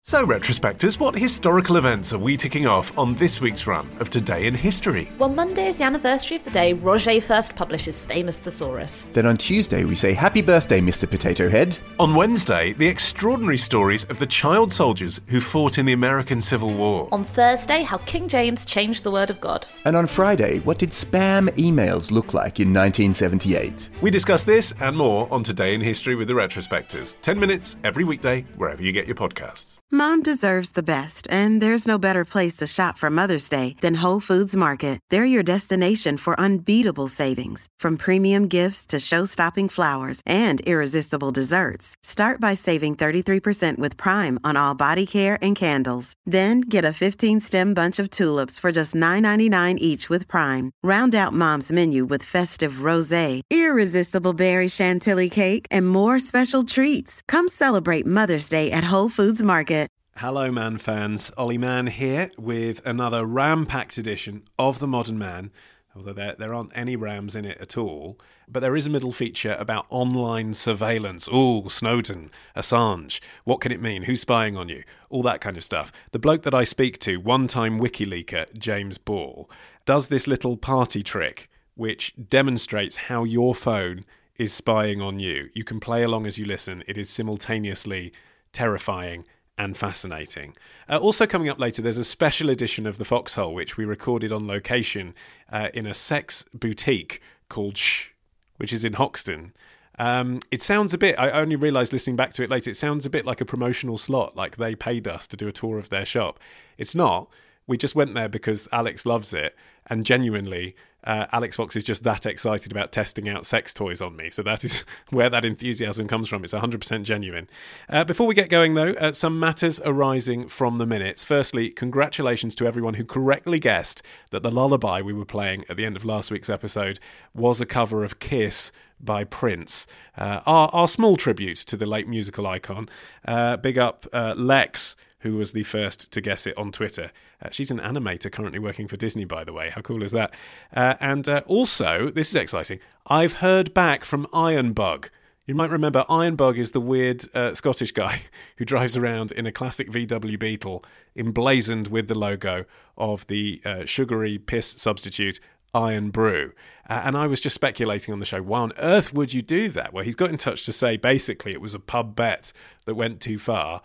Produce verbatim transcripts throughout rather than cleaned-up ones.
So, retrospectors, what historical events are we ticking off on this week's run of Today in History? Well, Monday is the anniversary of the day Roger first published his famous Thesaurus. Then on Tuesday we say happy birthday, Mister Potato Head. On Wednesday, the extraordinary stories of the child soldiers who fought in the American Civil War. On Thursday, how King James changed the word of God. And on Friday, what did spam emails look like in nineteen seventy-eight? We discuss this and more on Today in History with the retrospectors. Ten minutes every weekday, wherever you get your podcasts. Mom deserves the best, and there's no better place to shop for Mother's Day than Whole Foods Market. They're your destination for unbeatable savings, from premium gifts to show-stopping flowers and irresistible desserts. Start by saving thirty-three percent with Prime on all body care and candles. Then get a fifteen-stem bunch of tulips for just nine ninety-nine each with Prime. Round out Mom's menu with festive rosé, irresistible berry chantilly cake, and more special treats. Come celebrate Mother's Day at Whole Foods Market. Hello, Man fans. Ollie Mann here with another ram-packed edition of The Modern Man, although there, there aren't any rams in it at all. But there is a middle feature about online surveillance. Ooh, Snowden, Assange. What can it mean? Who's spying on you? All that kind of stuff. The bloke that I speak to, one-time WikiLeaker, James Ball, does this little party trick which demonstrates how your phone is spying on you. You can play along as you listen. It is simultaneously terrifying and fascinating. Uh, also coming up later, there's a special edition of The Foxhole, which we recorded on location uh, in a sex boutique called Shh, which is in Hoxton. Um, it sounds a bit, I only realised listening back to it later, it sounds a bit like a promotional slot, like they paid us to do a tour of their shop. It's not. We just went there because Alex loves it, and genuinely, uh, Alex Fox is just that excited about testing out sex toys on me. So that is where that enthusiasm comes from. It's one hundred percent genuine. Uh, before we get going, though, uh, some matters arising from the minutes. Firstly, congratulations to everyone who correctly guessed that the lullaby we were playing at the end of last week's episode was a cover of Kiss by Prince. Uh, our, our small tribute to the late musical icon. Uh, big up uh, Lex, who was the first to guess it on Twitter. Uh, she's an animator currently working for Disney, by the way. How cool is that? Uh, and uh, also, this is exciting, I've heard back from Ironbug. You might remember Ironbug is the weird uh, Scottish guy who drives around in a classic V W Beetle emblazoned with the logo of the uh, sugary piss substitute Iron Brew. Uh, and I was just speculating on the show, why on earth would you do that? Well, he's got in touch to say basically it was a pub bet that went too far.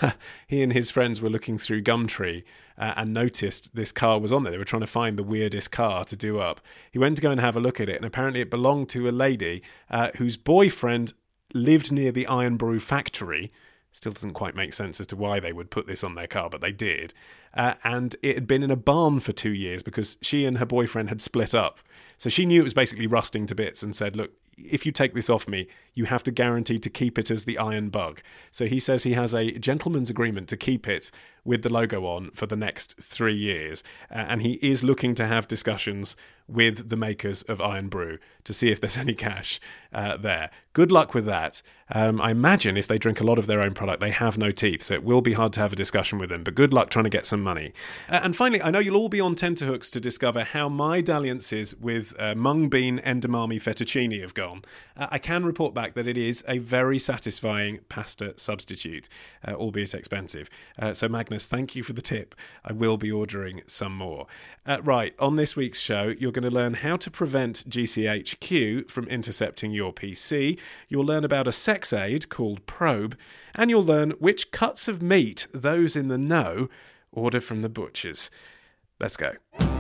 He and his friends were looking through Gumtree uh, and noticed this car was on there. They were trying to find the weirdest car to do up. He went to go and have a look at it, and apparently it belonged to a lady uh, whose boyfriend lived near the Iron Brew factory. Still doesn't quite make sense as to why they would put this on their car, but they did. Uh, and it had been in a barn for two years because she and her boyfriend had split up. So she knew it was basically rusting to bits and said, look, if you take this off me, you have to guarantee to keep it as the Iron Bug. So he says he has a gentleman's agreement to keep it with the logo on for the next three years. Uh, and he is looking to have discussions with the makers of Iron Brew to see if there's any cash uh, there. Good luck with that. Um, I imagine if they drink a lot of their own product, they have no teeth, so it will be hard to have a discussion with them, but good luck trying to get some money. Uh, and finally, I know you'll all be on tenterhooks to discover how my dalliances with uh, mung bean edamame fettuccine have gone. Uh, I can report back that it is a very satisfying pasta substitute, uh, albeit expensive. Uh, so Magnus, thank you for the tip. I will be ordering some more. Uh, right, on this week's show, you're going to learn how to prevent G C H Q from intercepting your P C. You'll learn about a sex aid called Probe, and you'll learn which cuts of meat those in the know order from the butchers. Let's go.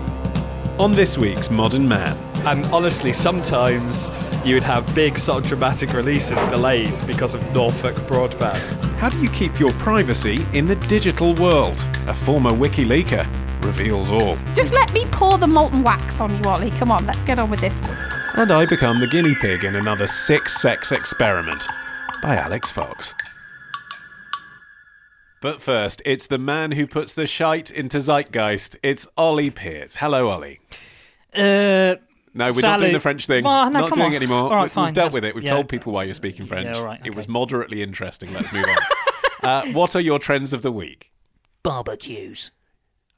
On this week's Modern Man. And honestly, sometimes you would have big sort of dramatic releases delayed because of Norfolk broadband. How do you keep your privacy in the digital world? A former WikiLeaker reveals all. Just let me pour the molten wax on you, Ollie. Come on, let's get on with this. And I become the guinea pig in another sick sex experiment by Alex Fox. But first, it's the man who puts the shite into zeitgeist. It's Ollie Peart. Hello, Ollie. Uh, no, we're Salut. not doing the French thing. Well, no, not come doing on. it anymore. All right, we, fine. We've dealt with it. We've Yeah. told people why you're speaking French. Yeah, all right, It okay. was moderately interesting. Let's move on. uh, what are your trends of the week? Barbecues.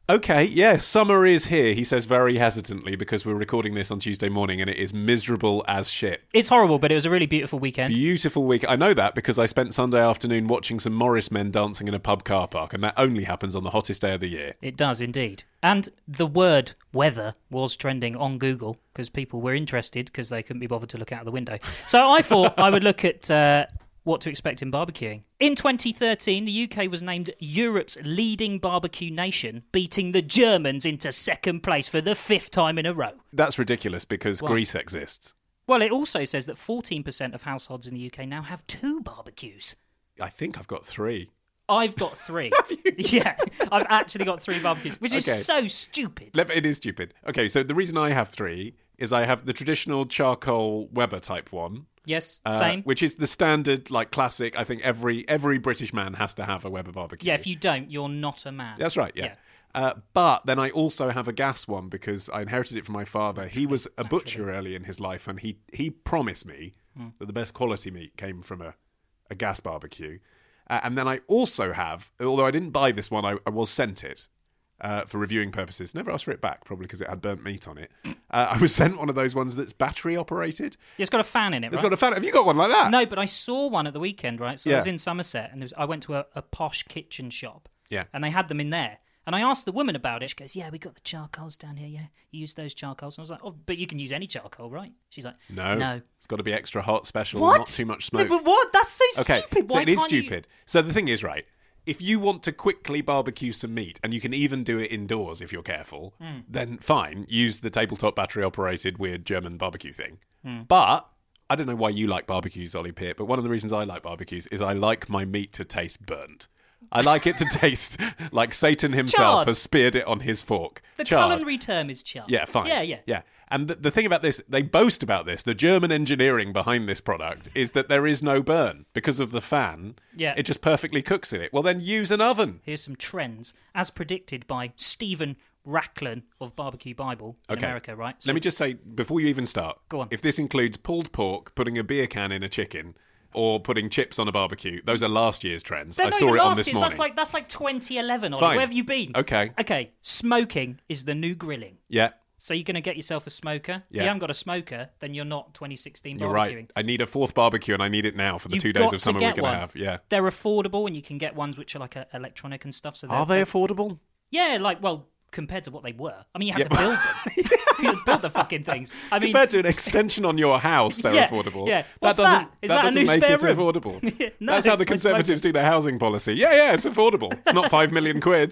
Okay, yeah, summer is here, he says very hesitantly, because we're recording this on Tuesday morning and it is miserable as shit. It's horrible, but it was a really beautiful weekend. Beautiful week. I know that because I spent Sunday afternoon watching some Morris men dancing in a pub car park, and that only happens on the hottest day of the year. It does indeed. And the word weather was trending on Google because people were interested because they couldn't be bothered to look out the window. So I thought I would look at uh, what to expect in barbecuing. In twenty thirteen, the U K was named Europe's leading barbecue nation, beating the Germans into second place for the fifth time in a row. That's ridiculous because Well- Greece exists. Well, it also says that fourteen percent of households in the U K now have two barbecues. I think I've got three. I've got three. Yeah, I've actually got three barbecues, which is Okay. so stupid. Let- It is stupid. Okay, so the reason I have three is I have the traditional charcoal Weber type one. Yes, uh, same. Which is the standard, like, classic. I think every every British man has to have a Weber barbecue. Yeah, if you don't, you're not a man. That's right, yeah. Uh, but then I also have a gas one because I inherited it from my father. He was a butcher early in his life, and he, he promised me Hmm. that the best quality meat came from a, a gas barbecue. Uh, and then I also have, although I didn't buy this one, I, I was sent it uh, for reviewing purposes. Never asked for it back, probably because it had burnt meat on it. Uh, I was sent one of those ones that's battery operated. Yeah, it's got a fan in it, It's right? got a fan. Have you got one like that? No, but I saw one at the weekend, right? So I Yeah. was in Somerset, and it was, I went to a, a posh kitchen shop. Yeah. And they had them in there. And I asked the woman about it. She goes, yeah, we got the charcoals down here, yeah. You use those charcoals. And I was like, oh, but you can use any charcoal, right? She's like, No. no. It's got to be extra hot, special, What? not too much smoke. No, but what? That's so Okay, stupid. so Why it is can't you- stupid. So the thing is, right, if you want to quickly barbecue some meat, and you can even do it indoors if you're careful, Mm. then fine, use the tabletop battery-operated weird German barbecue thing. Mm. But I don't know why you like barbecues, Ollie Peart, but one of the reasons I like barbecues is I like my meat to taste burnt. I like it to taste like Satan himself Charred. has speared it on his fork. The Charred. culinary term is charred. Yeah, fine. Yeah, yeah. Yeah. And the, the thing about this, they boast about this, the German engineering behind this product is that there is no burn because of the fan. Yeah. It just perfectly cooks in it. Well, then use an oven. Here's some trends, as predicted by Stephen Racklin of Barbecue Bible in Okay. America, right? So- Let me just say, before you even start, Go on. if this includes pulled pork, putting a beer can in a chicken, or putting chips on a barbecue, those are last year's trends. They're I not saw even it on last this year's, morning. That's like that's like twenty eleven. Ollie. Fine. Where have you been? Okay. Okay. Smoking is the new grilling. Yeah, So you're going to get yourself a smoker. If Yeah. you haven't got a smoker, then you're not twenty sixteen you're barbecuing. right. I need a fourth barbecue, and I need it now for the You've two days got of to summer we're get going to one. have. Yeah. They're affordable, and you can get ones which are like uh, electronic and stuff. So Are they they're- affordable? Yeah, like well, compared to what they were. I mean, you had Yeah. to build them. You had to build the fucking things. I mean, Compared to an extension on your house, they're Yeah, affordable. yeah. That What's doesn't, that? Is that a doesn't new make spare it room? affordable. No, That's how it's the my Conservatives smoker. do their housing policy. Yeah, yeah, it's affordable. It's not five million quid.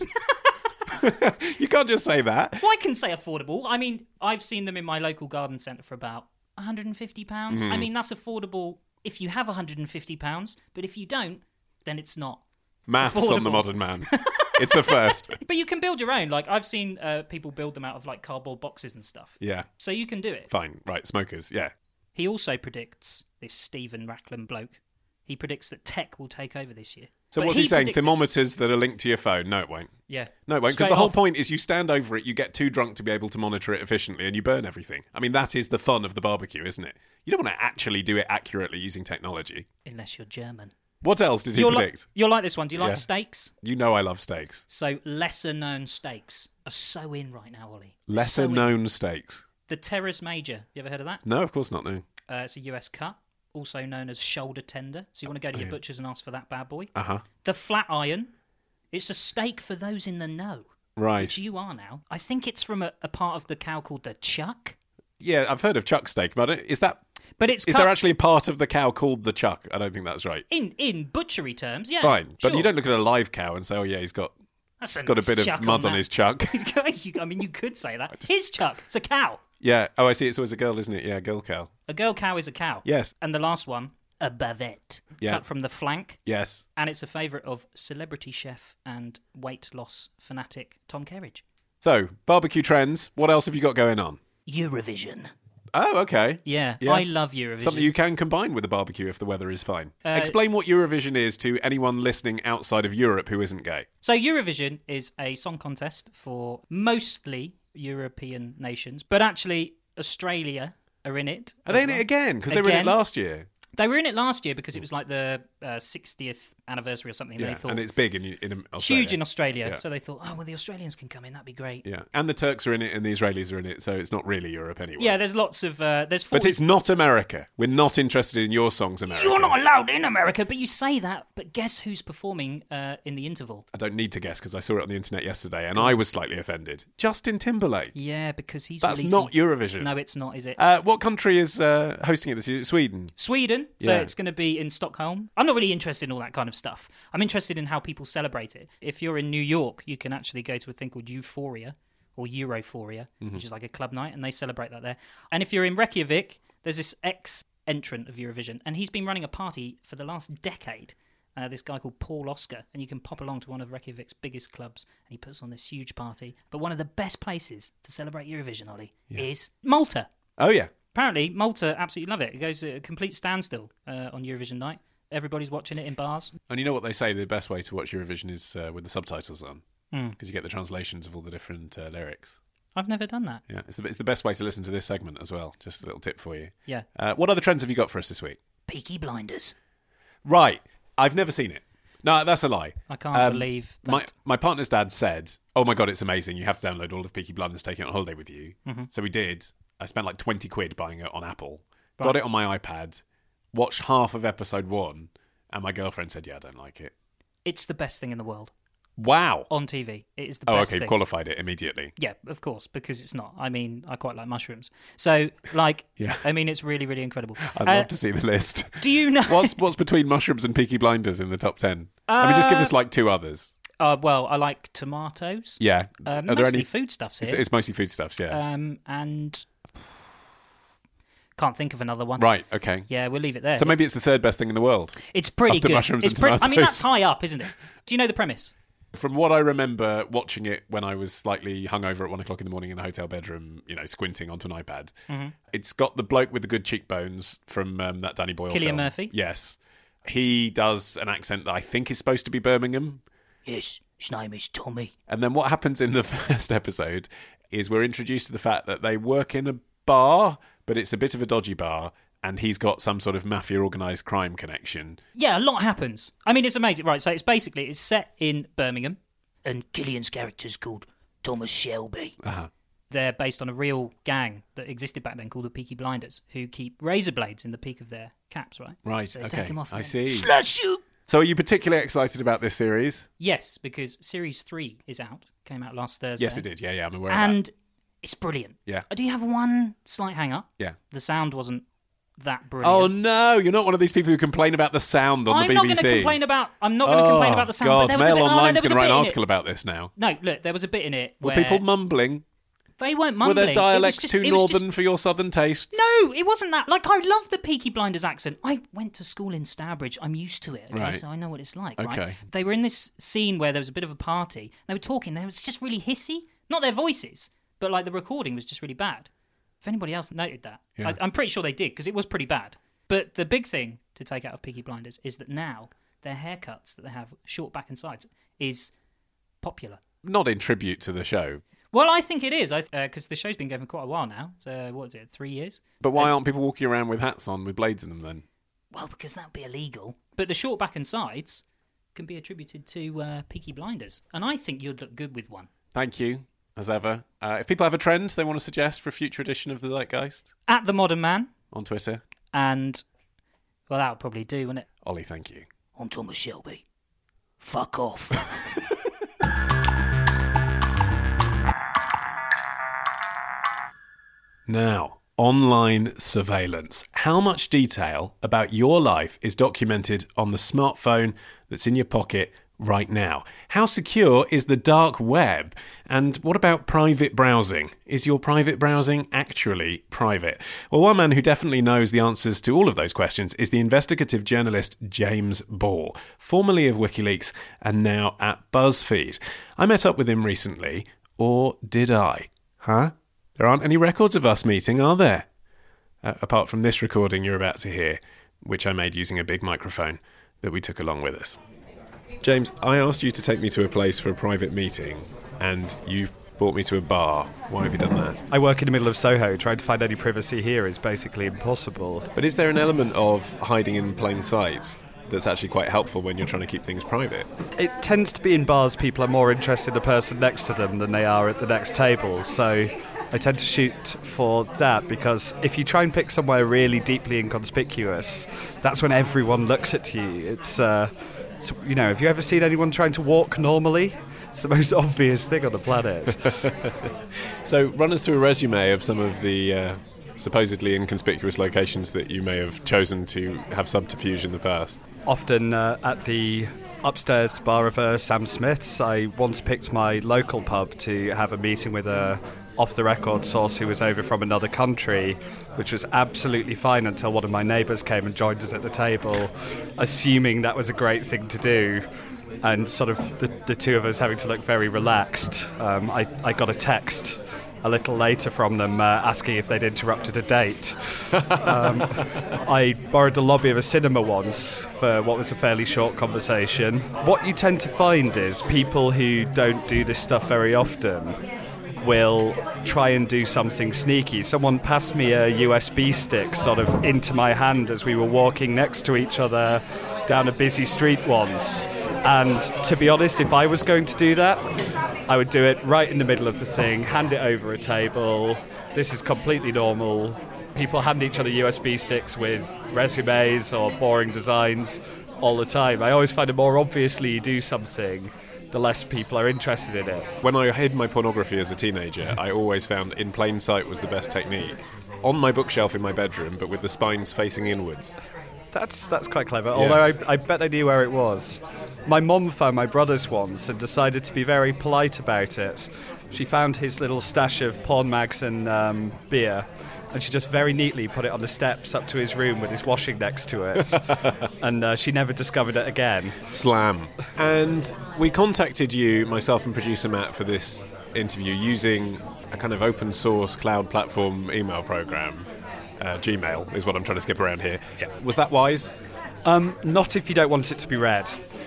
You can't just say that. well, I can say affordable. I mean, I've seen them in my local garden centre for about one hundred fifty pounds. Mm. I mean, that's affordable if you have one hundred fifty pounds, but if you don't, then it's not. Maths on the Affordable. modern man. It's the first. But you can build your own. Like, I've seen uh, people build them out of, like, cardboard boxes and stuff. Yeah, So you can do it. fine. Right, smokers. Yeah. He also predicts, this Stephen Racklin bloke, he predicts that tech will take over this year. So But what's he, saying? predicts it- Thermometers that are linked to your phone? No, it won't. Yeah. No, it won't. Because Straight the whole off. point is you stand over it, you get too drunk to be able to monitor it efficiently, and you burn everything. I mean, that is the fun of the barbecue, isn't it? You don't want to actually do it accurately using technology. Unless you're German. What else did he You'll, li- predict? you'll like this one. Do you like Yeah. steaks? You know I love steaks. So lesser known steaks are so in right now, Ollie. Lesser So in. known steaks. The Terrace Major. You ever heard of that? No, of course not, no. Uh, it's a U S cut, also known as shoulder tender. So you want to go to your butcher's and ask for that bad boy. Uh-huh. The flat iron. It's a steak for those in the know, Right. which you are now. I think it's from a, a part of the cow called the chuck. Yeah, I've heard of chuck steak, but is that But it's is cut there actually a part of the cow called the chuck? I don't think that's right. in in butchery terms. Yeah, Fine, but sure. you don't look at a live cow and say, "Oh yeah, he's got That's he's got a bit chuck of mud on, that. his chuck." He's got- you- I mean, you could say that. His chuck. It's a cow. Yeah. Oh, I see. It's always a girl, isn't it? Yeah, girl cow. A girl cow is a cow. Yes. And the last one, a bavette, Yeah. cut from the flank. Yes. And it's a favourite of celebrity chef and weight loss fanatic Tom Kerridge. So barbecue trends. What else have you got going on? Eurovision. Oh, okay. Yeah, Yeah. I love Eurovision. Something you can combine with a barbecue if the weather is fine. Uh, Explain what Eurovision is to anyone listening outside of Europe who isn't gay. So Eurovision is a song contest for mostly European nations, but actually Australia are in it. Are as they in well. it again? Because they were in it Again. last year. They were in it last year because it was like the uh, sixtieth anniversary or something. Yeah, They thought and it's big in, in Australia. huge in Australia. Yeah. So they thought, oh, well, the Australians can come in. That'd be great. Yeah, and the Turks are in it and the Israelis are in it, so it's not really Europe anyway. Yeah, there's lots of... Uh, there's But forty it's not America. We're not interested in your songs, America. You're not allowed in America, but you say that. But guess who's performing uh, in the interval? I don't need to guess because I saw it on the internet yesterday and I was slightly offended. Justin Timberlake. Yeah, because he's That's releasing... not Eurovision. No, it's not, is it? Uh, what country is uh, hosting it this year? Sweden. Sweden, so Yeah. it's going to be in Stockholm. I'm not really interested in all that kind of stuff. I'm interested in how people celebrate it. If you're in New York, you can actually go to a thing called Euphoria or Europhoria, Mm-hmm. which is like a club night, and they celebrate that there. And if you're in Reykjavik, there's this ex-entrant of Eurovision, and he's been running a party for the last decade. Uh, this guy called Paul Oscar, and you can pop along to one of Reykjavik's biggest clubs, and he puts on this huge party. But one of the best places to celebrate Eurovision, Ollie, is Malta. Oh, yeah. Apparently, Malta absolutely love it. It goes at a complete standstill uh, on Eurovision night. Everybody's watching it in bars. And you know what they say, the best way to watch Eurovision is uh, with the subtitles on. Mm. Because you get the translations of all the different uh, lyrics. I've never done that. Yeah, it's the, it's the best way to listen to this segment as well. Just a little tip for you. Yeah. Uh, what other trends have you got for us this week? Peaky Blinders. Right. I've never seen it. No, that's a lie. I can't Um, believe that. My my partner's dad said, "Oh my god, it's amazing! You have to download all of Peaky Blinders, take it on holiday with you." Mm-hmm. So we did. I spent like twenty quid buying it on Apple. Right. Got it on my iPad. Watched half of episode one, and my girlfriend said, "Yeah, I don't like it." It's the best thing in the world. Wow. On T V. It is the Oh, best okay. thing. You've qualified it immediately. Yeah, of course, because it's not. I mean, I quite like mushrooms. So, like, Yeah. I mean, it's really, really incredible. I'd Uh, love to see the list. Do you know... What's what's between mushrooms and Peaky Blinders in the top ten? I mean, just give us like two others. Uh, well, I like tomatoes. Yeah. Uh, Are mostly there any foodstuffs here. It's, it's mostly foodstuffs. Yeah. Um, and... Can't think of another one. Right. Okay. Yeah, we'll leave it there. So maybe it's the third best thing in the world. It's pretty After good. mushrooms it's and pretty, I mean, tomatoes. that's high up, isn't it? Do you know the premise? From what I remember watching it when I was slightly hungover at one o'clock in the morning in the hotel bedroom, you know, squinting onto an iPad, Mm-hmm. it's got the bloke with the good cheekbones from um, that Danny Boyle Cillian film. Murphy? Yes. He does an accent that I think is supposed to be Birmingham. Yes, his name is Tommy. And then what happens in the first episode is we're introduced to the fact that they work in a bar, but it's a bit of a dodgy bar, and he's got some sort of mafia organised crime connection. Yeah, a lot happens. I mean, it's amazing. Right, so it's basically, it's set in Birmingham, and Killian's character's called Thomas Shelby. Uh-huh. They're based on a real gang that existed back then called the Peaky Blinders, who keep razor blades in the peak of their caps, right? Right, So they okay, take them off I and see. slash you! So are you particularly excited about this series? Yes, because Series three is out. Came out last Thursday. Yes, it did. Yeah, yeah, I'm aware of that. And it's brilliant. Yeah. I do have one slight hang-up. Yeah. The sound wasn't that brilliant. Oh no, you're not one of these people who complain about the sound on I'm the not B B C. going to complain about. I'm not going to complain about the sound. God, but there was Mail a bit, Online's oh, there going was to a write bit an in article it. about this now. No, look, there was a bit in it Were where people mumbling? they weren't Were mumbling. their dialects It was just- too it was just- northern for your southern tastes? No, it wasn't that. Like, I love the Peaky Blinders accent. I went to school in Stourbridge. I'm used to it, okay? Right. So I know what it's like, right? Okay. They were in this scene where there was a bit of a party. They were talking. They was just really hissy. Not their voices, but, like, the recording was just really bad. If anybody else noted that. Yeah. I, I'm pretty sure they did, because it was pretty bad. But the big thing to take out of Peaky Blinders is that now their haircuts that they have, short back and sides, is popular. Not in tribute to the show. Well, I think it is, because uh, the show's been going for quite a while now. So, what is it, three years? But why aren't people walking around with hats on with blades in them then? Well, because that would be illegal. But the short back and sides can be attributed to uh, Peaky Blinders. And I think you'd look good with one. Thank you, as ever. Uh, if people have a trend they want to suggest for a future edition of The Zeitgeist, At The Modern Man. on Twitter. And, well, that would probably do, wouldn't it? Ollie, thank you. On Thomas Shelby. Fuck off. Now, online surveillance. How much detail about your life is documented on the smartphone that's in your pocket right now? How secure is the dark web? And what about private browsing? Is your private browsing actually private? Well, one man who definitely knows the answers to all of those questions is the investigative journalist James Ball, formerly of WikiLeaks and now at BuzzFeed. I met up with him recently, or did I? Huh? There aren't any records of us meeting, are there? Uh, apart from this recording you're about to hear, which I made using a big microphone that we took along with us. James, I asked you to take me to a place for a private meeting, and you've brought me to a bar. Why have you done that? I work in the middle of Soho. Trying to find any privacy here is basically impossible. But is there an element of hiding in plain sight that's actually quite helpful when you're trying to keep things private. It tends to be in bars people are more interested in the person next to them than they are at the next table, so I tend to shoot for that, because if you try and pick somewhere really deeply inconspicuous, that's when everyone looks at you. It's, uh, it's you know, have you ever seen anyone trying to walk normally? It's the most obvious thing on the planet. So run us through a resume of some of the uh, supposedly inconspicuous locations that you may have chosen to have subterfuge in the past. Often uh, at the upstairs bar of uh, Sam Smith's. I once picked my local pub to have a meeting with a off-the-record source who was over from another country, which was absolutely fine until one of my neighbours came and joined us at the table, assuming that was a great thing to do, and sort of the, the two of us having to look very relaxed. Um, I, I got a text a little later from them uh, asking if they'd interrupted a date. Um, I borrowed the lobby of a cinema once for what was a fairly short conversation. What you tend to find is people who don't do this stuff very often will try and do something sneaky. Someone passed me a U S B stick sort of into my hand as we were walking next to each other down a busy street once. And to be honest, if I was going to do that, I would do it right in the middle of the thing, hand it over a table. This is completely normal. People hand each other U S B sticks with resumes or boring designs all the time. I always find it more obviously you do something, the less people are interested in it. When I hid my pornography as a teenager, I always found in plain sight was the best technique. On my bookshelf in my bedroom, but with the spines facing inwards. That's that's quite clever, Yeah. although I, I bet they knew where it was. My mum found my brother's once and decided to be very polite about it. She found his little stash of porn mags and um, beer, and she just very neatly put it on the steps up to his room with his washing next to it. And uh, she never discovered it again. Slam. And we contacted you, myself and producer Matt, for this interview using a kind of open source cloud platform email program. Uh, Gmail is what I'm trying to skip around here. Yeah. Was that wise? Um, not if you don't want it to be read.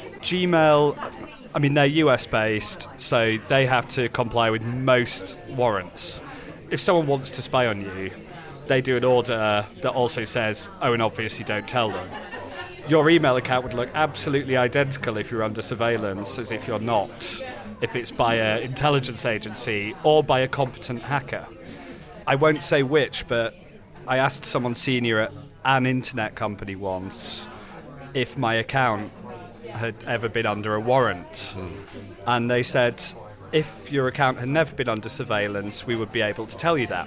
Gmail, I mean, they're U S based, so they have to comply with most warrants. If someone wants to spy on you, they do an order that also says, oh, and obviously don't tell them. Your email account would look absolutely identical if you're under surveillance as if you're not, if it's by an intelligence agency or by a competent hacker. I won't say which, but I asked someone senior at an internet company once if my account had ever been under a warrant. Mm. And they said, if your account had never been under surveillance, we would be able to tell you that.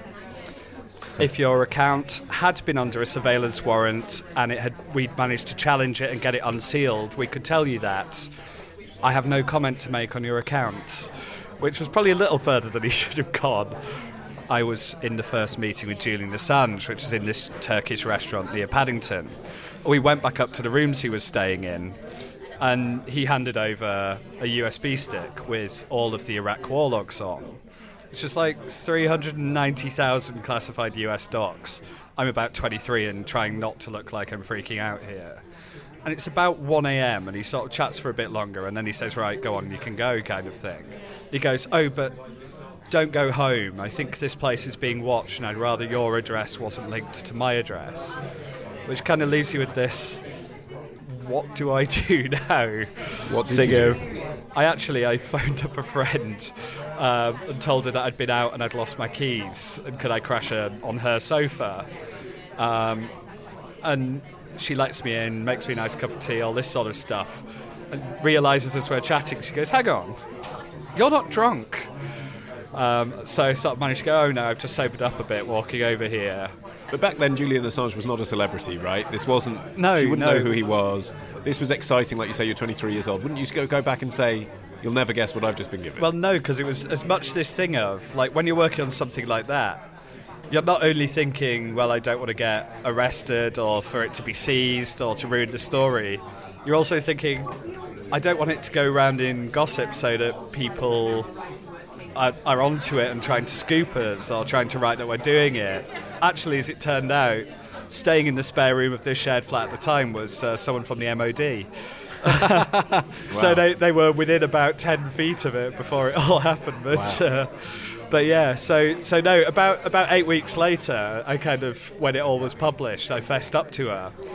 If your account had been under a surveillance warrant and it had, we'd managed to challenge it and get it unsealed, we could tell you that. I have no comment to make on your account, which was probably a little further than he should have gone. I was in the first meeting with Julian Assange, which is in this Turkish restaurant near Paddington. We went back up to the rooms he was staying in, and he handed over a U S B stick with all of the Iraq war logs on, which is like three hundred ninety thousand classified U S docs. I'm about twenty-three and trying not to look like I'm freaking out here. And it's about one a.m. and he sort of chats for a bit longer, and then he says, right, go on, you can go, kind of thing. He goes, oh, but don't go home. I think this place is being watched, and I'd rather your address wasn't linked to my address. Which kind of leaves you with this, what do I do now? What did thing you do? Of, I actually, I phoned up a friend um, and told her that I'd been out and I'd lost my keys, and could I crash her on her sofa? Um, and she lets me in, makes me a nice cup of tea, all this sort of stuff, and realises as we're chatting, she goes, hang on, you're not drunk. Um, so I sort of managed to go, oh no, I've just sobered up a bit walking over here. But back then, Julian Assange was not a celebrity, right? This wasn't... No, She wouldn't no, know who it he was. This was exciting, like you say, you're twenty-three years old. Wouldn't you go, go back and say, you'll never guess what I've just been given? Well, no, because it was as much this thing of, like, when you're working on something like that, you're not only thinking, well, I don't want to get arrested or for it to be seized or to ruin the story. You're also thinking, I don't want it to go around in gossip so that people are, are onto it and trying to scoop us or trying to write that we're doing it. Actually, as it turned out, staying in the spare room of this shared flat at the time was uh, someone from the M O D. Wow. So they, they were within about ten feet of it before it all happened. But Wow. uh, but yeah, so so no, about about eight weeks later, I kind of, when it all was published, I fessed up to her.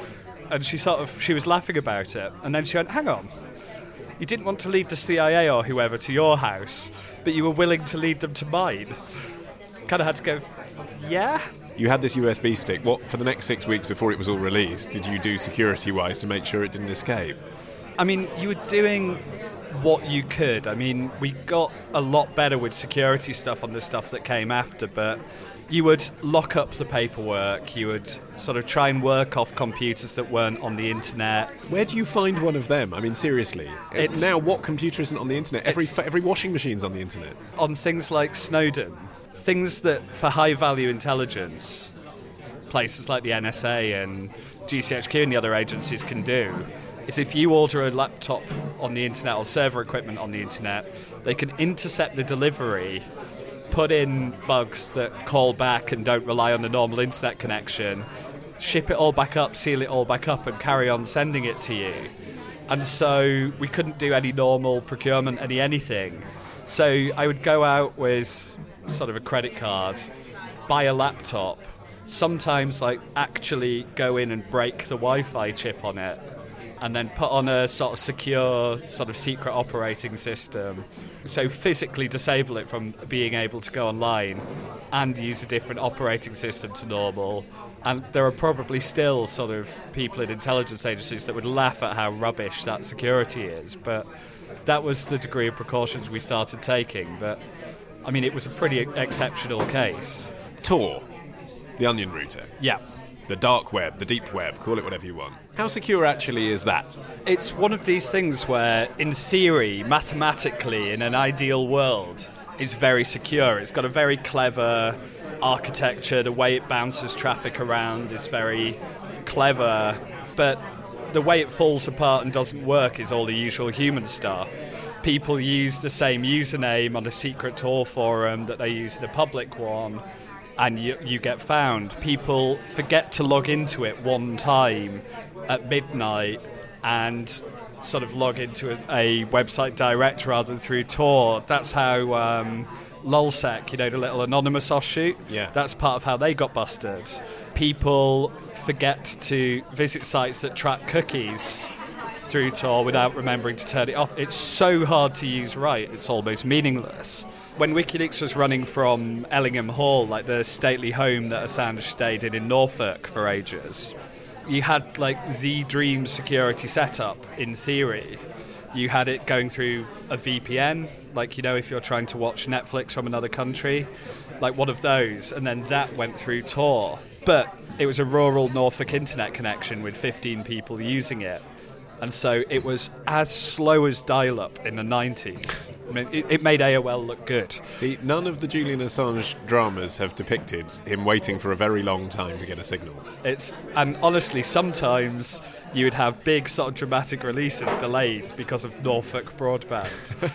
And she sort of, she was laughing about it. And then she went, hang on. You didn't want to lead the C I A or whoever to your house, but you were willing to lead them to mine. Kind of had to go, yeah? You had this U S B stick. What, for the next six weeks before it was all released, did you do security-wise to make sure it didn't escape? I mean, you were doing what you could. I mean, we got a lot better with security stuff on the stuff that came after, but you would lock up the paperwork, you would sort of try and work off computers that weren't on the internet. Where do you find one of them? I mean, seriously. It's, now, what computer isn't on the internet? Every every washing machine's on the internet. On things like Snowden, things that, for high-value intelligence, places like the N S A and G C H Q and the other agencies can do, is if you order a laptop on the internet or server equipment on the internet, they can intercept the delivery, put in bugs that call back and don't rely on the normal internet connection, ship it all back up, seal it all back up, and carry on sending it to you. And so we couldn't do any normal procurement, any anything. So I would go out with sort of a credit card, buy a laptop, sometimes like actually go in and break the Wi-Fi chip on it, and then put on a sort of secure, sort of secret operating system. So physically disable it from being able to go online and use a different operating system to normal. And there are probably still sort of people in intelligence agencies that would laugh at how rubbish that security is. But that was the degree of precautions we started taking. But, I mean, it was a pretty exceptional case. Tor, the onion router. Yeah. The dark web, the deep web, call it whatever you want. How secure actually is that? It's one of these things where, in theory, mathematically, in an ideal world, it's very secure. It's got a very clever architecture. The way it bounces traffic around is very clever. But the way it falls apart and doesn't work is all the usual human stuff. People use the same username on a secret Tor forum that they use in a public one, and you, you get found. People forget to log into it one time at midnight and sort of log into a, a website direct rather than through Tor. That's how um, LulzSec, you know, the little anonymous offshoot, yeah. That's part of how they got busted. People forget to visit sites that track cookies through Tor without remembering to turn it off. It's so hard to use right, it's almost meaningless. When WikiLeaks was running from Ellingham Hall, like the stately home that Assange stayed in in Norfolk for ages, you had like the dream security setup in theory. You had it going through a V P N, like, you know, if you're trying to watch Netflix from another country, like one of those, and then that went through Tor. But it was a rural Norfolk internet connection with fifteen people using it. And so it was as slow as dial-up in the nineties. I mean, it, it made A O L look good. See, none of the Julian Assange dramas have depicted him waiting for a very long time to get a signal. It's and honestly, sometimes you would have big sort of dramatic releases delayed because of Norfolk broadband.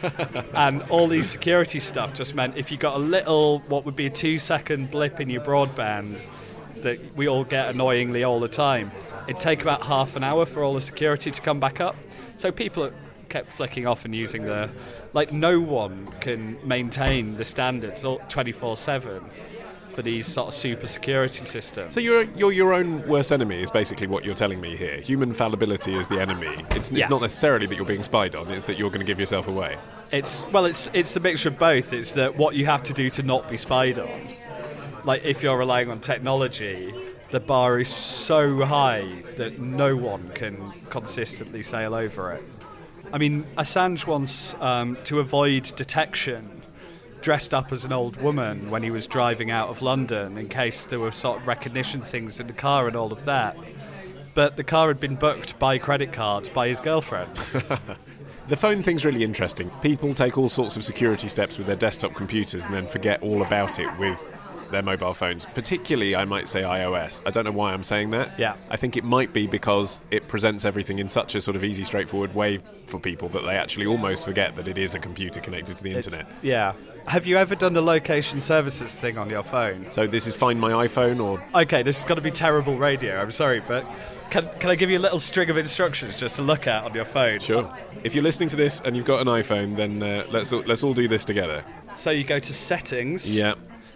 And all these security stuff just meant if you got a little, what would be a two-second blip in your broadband that we all get annoyingly all the time, it'd take about half an hour for all the security to come back up. So people kept flicking off and using the... Like, no one can maintain the standards twenty-four seven for these sort of super security systems. So you're, you're your own worst enemy is basically what you're telling me here. Human fallibility is the enemy. It's yeah. not necessarily that you're being spied on, it's that you're going to give yourself away. It's Well, it's it's the mixture of both. It's that what you have to do to not be spied on. Like, if you're relying on technology, the bar is so high that no one can consistently sail over it. I mean, Assange once, um, to avoid detection, dressed up as an old woman when he was driving out of London in case there were sort of recognition things in the car and all of that. But the car had been booked by credit card by his girlfriend. The phone thing's really interesting. People take all sorts of security steps with their desktop computers and then forget all about it with their mobile phones, particularly, I might say, iOS. I don't know why I'm saying that. Yeah. I think it might be because it presents everything in such a sort of easy, straightforward way for people that they actually almost forget that it is a computer connected to the It's, internet. Yeah. Have you ever done the location services thing on your phone? So this is Find My iPhone or... Okay, this is going to be terrible radio, I'm sorry, but can, can I give you a little string of instructions just to look at on your phone? Sure. If you're listening to this and you've got an iPhone, then uh, let's, let's all do this together. So you go to Settings. Yeah.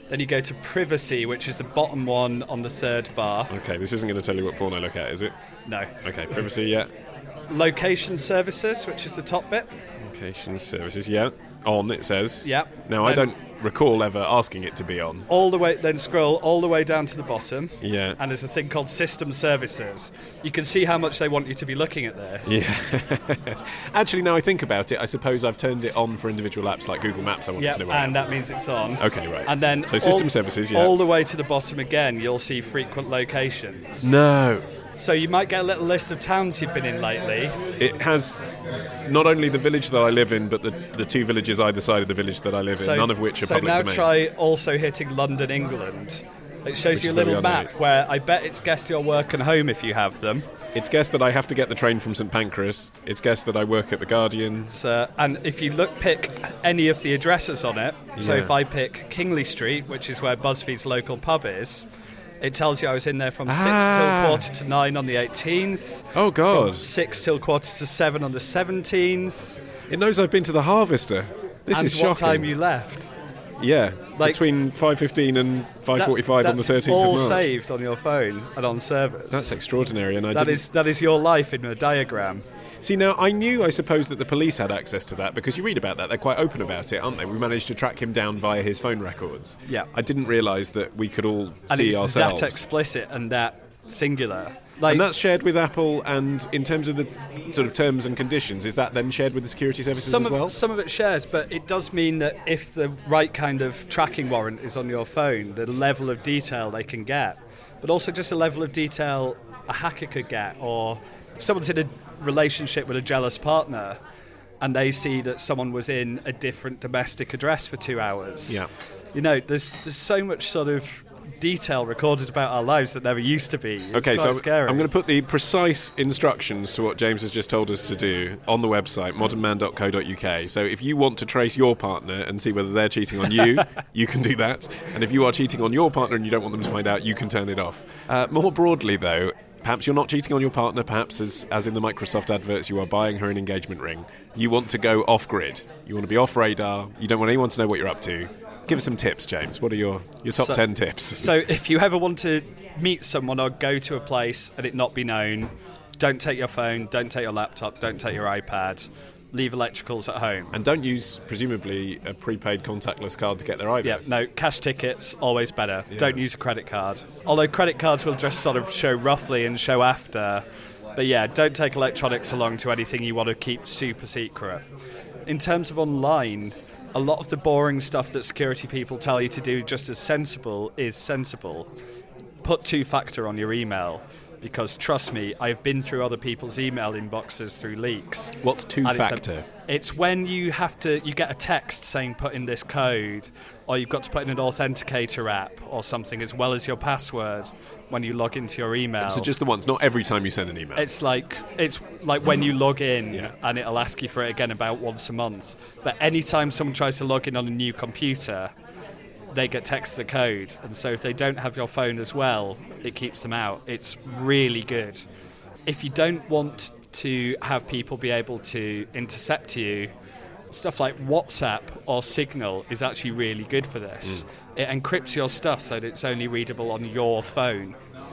Then you go to privacy, which is the bottom one on the third bar. Okay, this isn't going to tell you what porn I look at, is it? No. Okay, privacy, yeah. Location services, which is the top bit. Location services, yeah. On, it says. Yeah. Now, then I don't recall ever asking it to be on. All the way, then scroll all the way down to the bottom. Yeah. And there's a thing called system services. You can see how much they want you to be looking at this. Yeah. Actually, now I think about it, I suppose I've turned it on for individual apps like Google Maps. I wanted Yeah, to know where. and that means it's on. Okay, right. And then so system all, services, yeah. all the way to the bottom again, you'll see frequent locations. No. So you might get a little list of towns you've been in lately. It has not only the village that I live in, but the, the two villages either side of the village that I live so, in, none of which are so public now domain. Try also hitting London, England. It shows Which you a is little really map unknown. where I bet it's guessed your work and home if you have them. It's guessed that I have to get the train from St Pancras. It's guessed that I work at The Guardian. So, and if you look, pick any of the addresses on it. So Yeah. if I pick Kingley Street, which is where BuzzFeed's local pub is, it tells you I was in there from Ah. six till quarter to nine on the eighteenth. Oh, God. From six till quarter to seven on the seventeenth. It knows I've been to the Harvester. This and is what shocking. time you left. Yeah, Like- between five fifteen and five forty-five That- on the that's thirteenth all of March. saved on your phone and on servers. That's extraordinary, and I That didn't... is that is your life in a diagram. See, now, I knew, I suppose, that the police had access to that, because you read about that, they're quite open about it, aren't they? We managed to track him down via his phone records. Yeah. I didn't realise that we could all And see it's ourselves. that explicit and that singular. Like, And that's shared with Apple, and in terms of the sort of terms and conditions, is that then shared with the security services some as of, well? some of it shares, but it does mean that if the right kind of tracking warrant is on your phone, the level of detail they can get, but also just a level of detail a hacker could get, or if someone's in a relationship with a jealous partner and they see that someone was in a different domestic address for two hours. Yeah. You know, there's there's so much sort of detail recorded about our lives that never used to be. It's Okay, quite so scary. I'm going to put the precise instructions to what James has just told us to do on the website, modern man dot co dot uk. So if you want to trace your partner and see whether they're cheating on you, you can do that. And if you are cheating on your partner and you don't want them to find out, you can turn it off. Uh, more broadly, though, perhaps you're not cheating on your partner, perhaps as, as in the Microsoft adverts, you are buying her an engagement ring. You want to go off-grid. You want to be off-radar. You don't want anyone to know what you're up to. Give us some tips, James. What are your, your top So- ten tips? So if you ever want to meet someone or go to a place and it not be known, don't take your phone, don't take your laptop, don't take your iPad. Leave electricals at home. And don't use, presumably, a prepaid contactless card to get there either. Yeah, no, cash tickets, always better. Yeah. Don't use a credit card. Although credit cards will just sort of show roughly and show after. But yeah, don't take electronics along to anything you want to keep super secret. In terms of online, a lot of the boring stuff that security people tell you to do just as sensible is sensible. Put two-factor on your email. Because trust me, I've been through other people's email inboxes through leaks. What's And it's a- two-factor? It's when you have to, you get a text saying put in this code, or you've got to put in an authenticator app or something as well as your password when you log into your email. So just the once, not every time you send an email. It's like it's like when you log in Yeah. and it'll ask you for it again about once a month. But anytime someone tries to log in on a new computer, they get texted a code, and so if they don't have your phone as well, it keeps them out. It's really good. If you don't want to have people be able to intercept you, stuff like WhatsApp or Signal is actually really good for this. Mm. It encrypts your stuff so that it's only readable on your phone,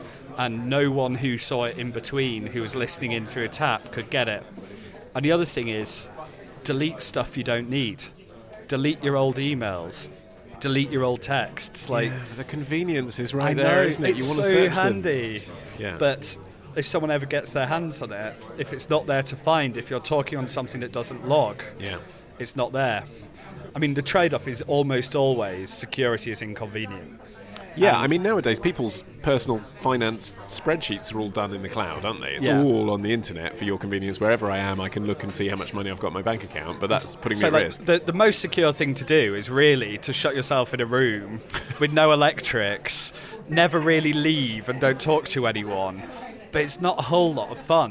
and no one who saw it in between, who was listening in through a tap, could get it. And the other thing is, delete stuff you don't need. Delete your old emails. Delete your old texts. Like, Yeah, but the convenience is right I there, know, isn't it? it's You want to so search handy. them. Yeah. But if someone ever gets their hands on it, if it's not there to find, if you're talking on something that doesn't log, Yeah. it's not there. I mean, the trade-off is almost always security is inconvenient. Yeah, And- I mean, nowadays people's personal finance spreadsheets are all done in the cloud, aren't they? It's Yeah. all on the internet for your convenience. Wherever I am, I can look and see how much money I've got in my bank account, but that's putting So me at like, risk. the, the most secure thing to do is really to shut yourself in a room with no electrics, never really leave and don't talk to anyone. But it's not a whole lot of fun.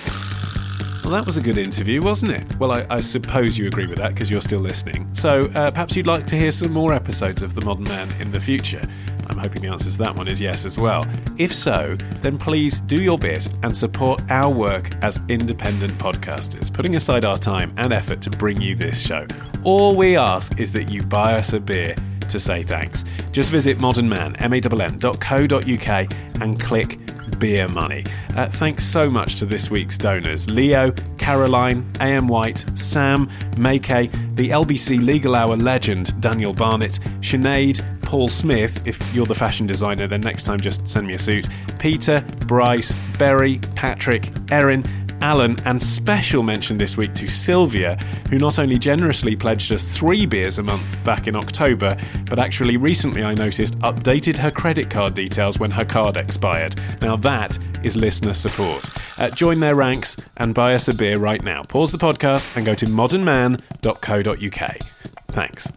Well, that was a good interview, wasn't it? Well, I, I suppose you agree with that because you're still listening. So uh, perhaps you'd like to hear some more episodes of The Modern Man in the future. I'm hoping the answer to that one is yes as well. If so, then please do your bit and support our work as independent podcasters, putting aside our time and effort to bring you this show. All we ask is that you buy us a beer. to say thanks. Just visit modern man, M A N N dot co dot U K and click Beer Money. Uh, thanks so much to this week's donors: Leo, Caroline, A M White, Sam, Maykay, the L B C Legal Hour legend Daniel Barnett, Sinead, Paul Smith. If you're the fashion designer, then next time just send me a suit. Peter, Bryce, Berry, Patrick, Erin, Alan, and special mention this week to Sylvia, who not only generously pledged us three beers a month back in October, but actually recently, I noticed, updated her credit card details when her card expired. Now that is listener support. Uh, join their ranks and buy us a beer right now. Pause the podcast and go to modern man dot co dot U K. Thanks.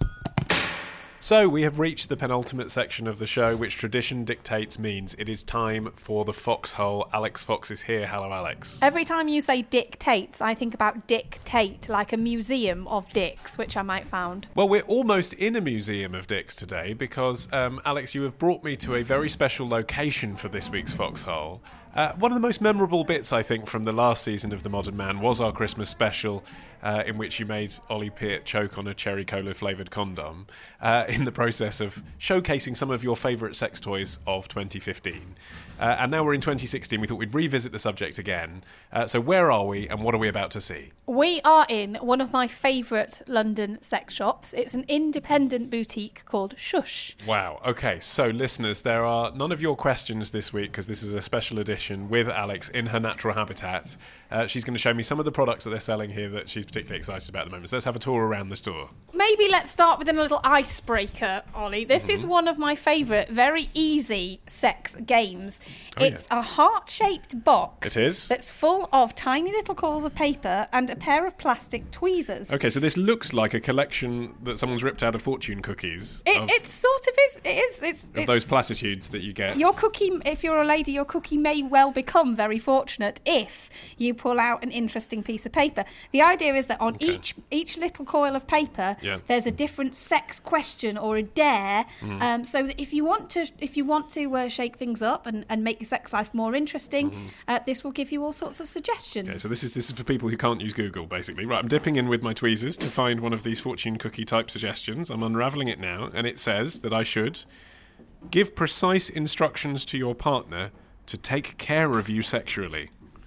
So we have reached the penultimate section of the show, which tradition dictates means it is time for the foxhole. Alex Fox is here. Hello, Alex. Every time you say dictates, I think about dictate, like a museum of dicks, which I might found. Well, we're almost in a museum of dicks today because, um, Alex, you have brought me to a very special location for this week's foxhole. Uh, one of the most memorable bits, I think, from the last season of The Modern Man was our Christmas special, uh, in which you made Ollie Peart choke on a cherry cola flavoured condom, uh, in the process of showcasing some of your favourite sex toys of twenty fifteen. Uh, and now we're in twenty sixteen. We thought we'd revisit the subject again. Uh, so where are we and what are we about to see? We are in one of my favourite London sex shops. It's an independent boutique called Shush. Wow. Okay, so listeners, there are none of your questions this week because this is a special edition with Alex in her natural habitat. Uh, she's going to show me some of the products that they're selling here that she's particularly excited about at the moment. So let's have a tour around the store. Maybe let's start with a little icebreaker, Ollie. This mm-hmm. is one of my favourite, very easy sex games. Oh, it's yeah. a heart-shaped box. It is? That's full of tiny little coils of paper and a pair of plastic tweezers. Okay, so this looks like a collection that someone's ripped out of fortune cookies. It, of, it sort of is. It is. It's, of it's, those platitudes that you get. Your cookie, if you're a lady, your cookie may well become very fortunate if you pull out an interesting piece of paper. The idea is that on Okay. each each little coil of paper, Yeah. there's a different sex question or a dare. Mm. Um, so that if you want to, if you want to uh, shake things up and, and make your sex life more interesting, Mm-hmm. uh, this will give you all sorts of suggestions. Okay, so this is this is for people who can't use Google, basically. Right, I'm dipping in with my tweezers to find one of these fortune cookie type suggestions. I'm unravelling it now, and it says that I should give precise instructions to your partner to take care of you sexually.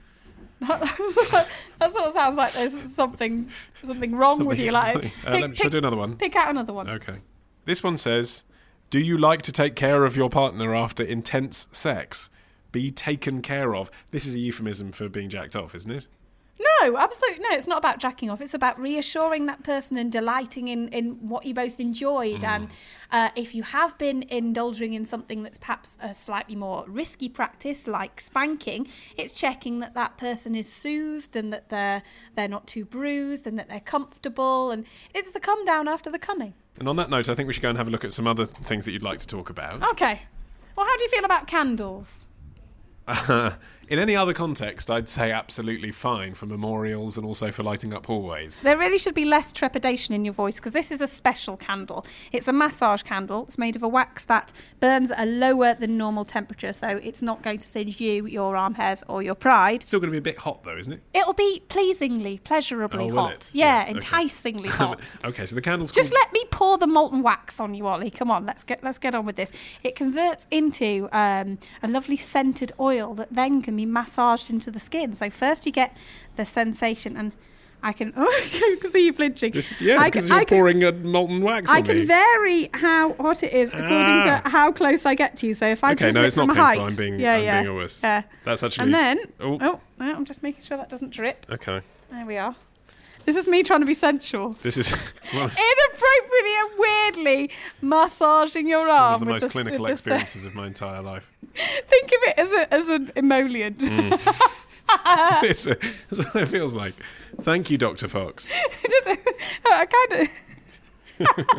That sort of sounds like there's something something wrong Something- with you. Like, something- uh, let me- shall I do another one? Pick out another one. Okay. This one says, do you like to take care of your partner after intense sex? Be taken care of. This is a euphemism for being jacked off, isn't it? No, absolutely no. It's not about jacking off. It's about reassuring that person and delighting in, in what you both enjoyed. Mm. And uh, if you have been indulging in something that's perhaps a slightly more risky practice, like spanking, it's checking that that person is soothed and that they're they're not too bruised and that they're comfortable. And it's the come down after the coming. And on that note, I think we should go and have a look at some other things that you'd like to talk about. Okay. Well, how do you feel about candles? Uh, in any other context, I'd say absolutely fine for memorials and also for lighting up hallways. There really should be less trepidation in your voice because this is a special candle. It's a massage candle. It's made of a wax that burns at a lower than normal temperature, so it's not going to singe you, your arm hairs, or your pride. It's still going to be a bit hot, though, isn't it? It'll be pleasingly, pleasurably Oh, will hot. it? Yeah, Yeah, okay. enticingly hot. Okay, so the candle's Just called... let me pour the molten wax on you, Ollie. Come on, let's get let's get on with this. It converts into um, a lovely scented oil that then can be massaged into the skin. So first you get the sensation, and I can oh, I can see you flinching. This is, yeah, I because can, you're I can, pouring a molten wax I on can me. vary how hot it is according Ah. to how close I get to you. So if I Okay, just no, look it's from not a painful. height, I'm being, yeah, I'm yeah, being a wuss. yeah. That's actually... And then Oh, oh, no, I'm just making sure that doesn't drip. okay. There we are. This is me trying to be sensual. This is one, Inappropriately and weirdly massaging your arm. one of the with most the, clinical with the experiences of my entire life. Think of it as a as an emollient. Mm. it's a, that's what it feels like. Thank you, Doctor Fox. I kind of.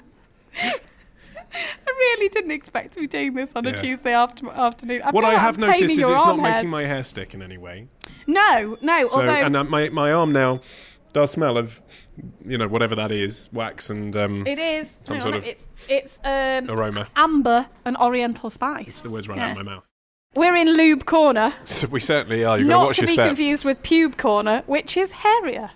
I really didn't expect to be doing this on Yeah. a Tuesday after, afternoon. I What feel I like have I'm taming noticed is your it's not arm hairs. making my hair stick in any way. No, no. So, although and uh, my my arm now does smell of, you know, whatever that is, wax and um, it is. some hang sort on, of it's it's um, aroma. amber and oriental spice. The words run Yeah. out of my mouth. We're in lube corner. So we certainly are. You've got to Not watch to your be step. confused with pube corner, which is hairier.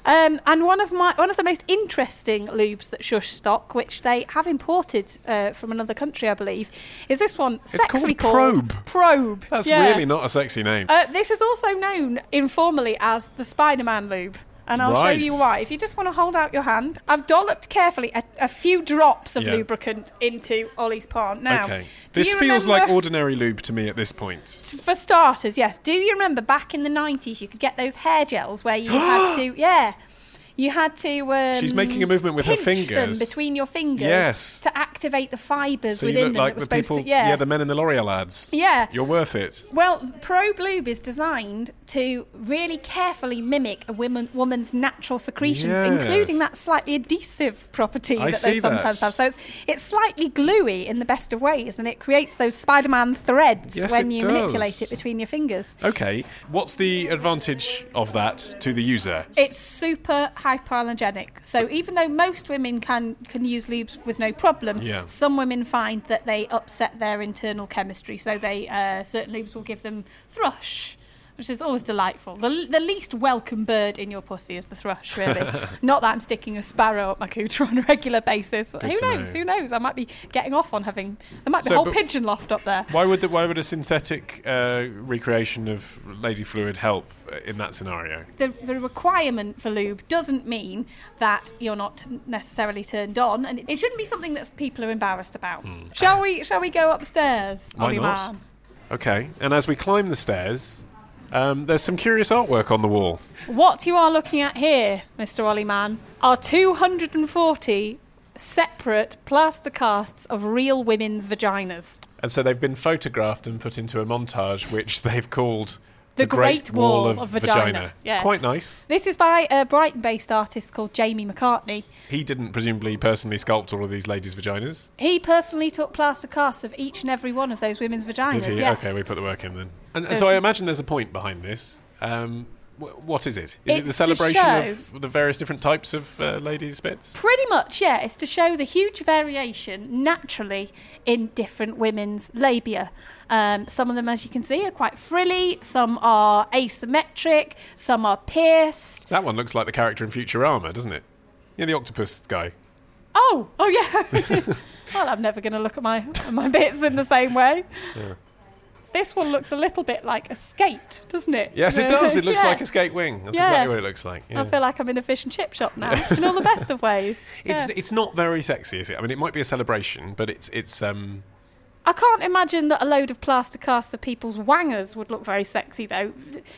Um, and one of my one of the most interesting lubes that Shush stock, which they have imported uh, from another country, I believe, is this one. It's sexily called Probe. Probe. That's yeah. really not a sexy name. Uh, this is also known informally as the Spider-Man lube. And I'll right. show you why. If you just want to hold out your hand, I've dolloped carefully a, a few drops of yeah. lubricant into Ollie's palm. Now, okay. do This you feels remember, like ordinary lube to me at this point. for starters, yes. Do you remember back in the nineties you could get those hair gels where you had to, yeah, you had to. Um, She's making a movement with her pinch fingers them between your fingers, yes. to activate the fibres So you within look them like that were the supposed people, to, yeah, yeah, the men in the L'Oreal ads. yeah. You're worth it. Well, Probe Lube is designed to really carefully mimic a woman, woman's natural secretions, Yes. including that slightly adhesive property I that they see sometimes that. have. So it's, it's slightly gluey in the best of ways, and it creates those Spider-Man threads Yes, when it you does. manipulate it between your fingers. Okay. What's the advantage of that to the user? It's super hypoallergenic. So even though most women can, can use lubes with no problem, Yeah. some women find that they upset their internal chemistry. So they uh, certain lubes will give them thrush, which is always delightful. The, the least welcome bird in your pussy is the thrush, really. Not that I'm sticking a sparrow up my cooter on a regular basis. But Good who to knows? know. Who knows? I might be getting off on having... There might be So, a whole but- pigeon loft up there. Why would the, why would a synthetic uh, recreation of lady fluid help in that scenario? The, the requirement for lube doesn't mean that you're not necessarily turned on, and it shouldn't be something that people are embarrassed about. Shall we? Shall we go upstairs? Why Ollie not? Man? Okay. And as we climb the stairs, um, there's some curious artwork on the wall. What you are looking at here, Mister Ollie Man, are two hundred forty separate plaster casts of real women's vaginas. And so they've been photographed and put into a montage, which they've called The Great Wall of Vagina. Yeah. Quite nice. This is by a Brighton-based artist called Jamie McCartney. He didn't presumably personally sculpt all of these ladies' vaginas. He personally took plaster casts of each and every one of those women's vaginas. Did he? Yes. Okay, we put the work in then. And, and There's- so I imagine there's a point behind this. Um, wh- what is it? Is it the It's to celebration show- of the various different types of uh, ladies' bits? Pretty much, yeah. It's to show the huge variation naturally in different women's labia. Um, some of them, as you can see, are quite frilly. Some are asymmetric. Some are pierced. That one looks like the character in Futurama, doesn't it? Yeah, the octopus guy. Oh, oh yeah. Well, I'm never going to look at my at my bits in the same way. Yeah. This one looks a little bit like a skate, doesn't it? Yes, it does. It looks Yeah. like a skate wing. That's Yeah. exactly what it looks like. Yeah. I feel like I'm in a fish and chip shop now, in all the best of ways. It's Yeah. it's not very sexy, is it? I mean, it might be a celebration, but it's it's um. I can't imagine that a load of plaster casts of people's wangers would look very sexy, though.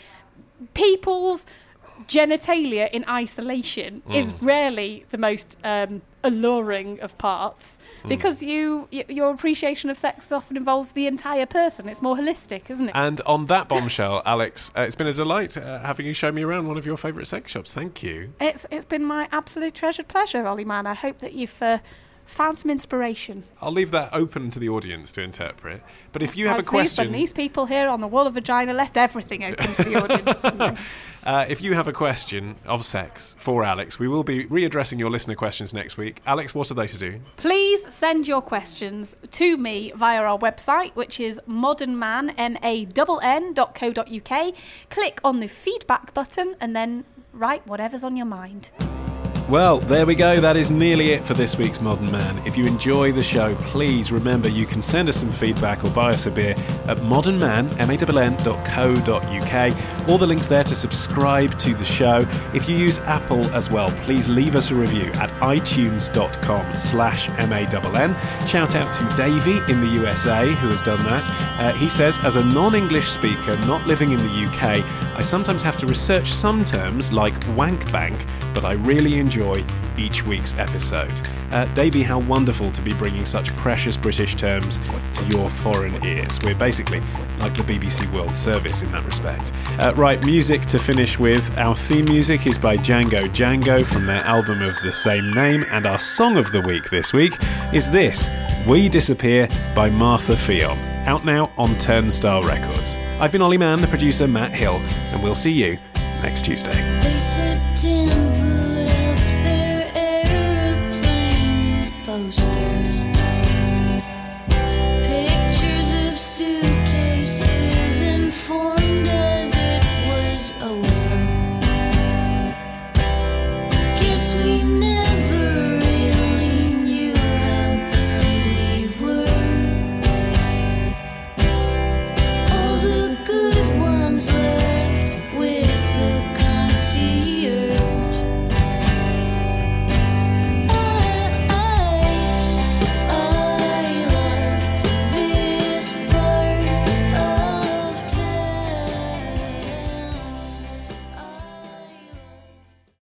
People's genitalia in isolation Mm. is rarely the most um, alluring of parts Mm. because you y- your appreciation of sex often involves the entire person. It's more holistic, isn't it? And on that bombshell, Alex, uh, it's been a delight uh, having you show me around one of your favourite sex shops. Thank you. It's it's been my absolute treasured pleasure, Ollie Man. I hope that you've uh, found some inspiration. I'll leave that open to the audience to interpret. But if you have As a question, These, these people here on the Wall of Vagina left everything open to the audience. didn't they? uh, if you have a question of sex for Alex, we will be readdressing your listener questions next week. Alex, what are they to do? Please send your questions to me via our website, which is modernman, M A N N dot co dot U K. Click on the feedback button and then write whatever's on your mind. Well, there we go. That is nearly it for this week's Modern Man. If you enjoy the show, please remember you can send us some feedback or buy us a beer at modernman, M A N N dot co dot U K. All the links there to subscribe to the show. If you use Apple as well, please leave us a review at itunes.com slash M-A-N-N. Shout out to Davey in the U S A who has done that. Uh, he says, as a non-English speaker not living in the U K, I sometimes have to research some terms like wank bank, but I really enjoy each week's episode. Uh, Davey, how wonderful to be bringing such precious British terms to your foreign ears. We're basically like the B B C World Service in that respect. Uh, right, music to finish with. Our theme music is by Django Django from their album of the same name, and our song of the week this week is this, We Disappear by Martha Fion, out now on Turnstile Records. I've been Ollie Mann, the producer Matt Hill, and we'll see you next Tuesday. They say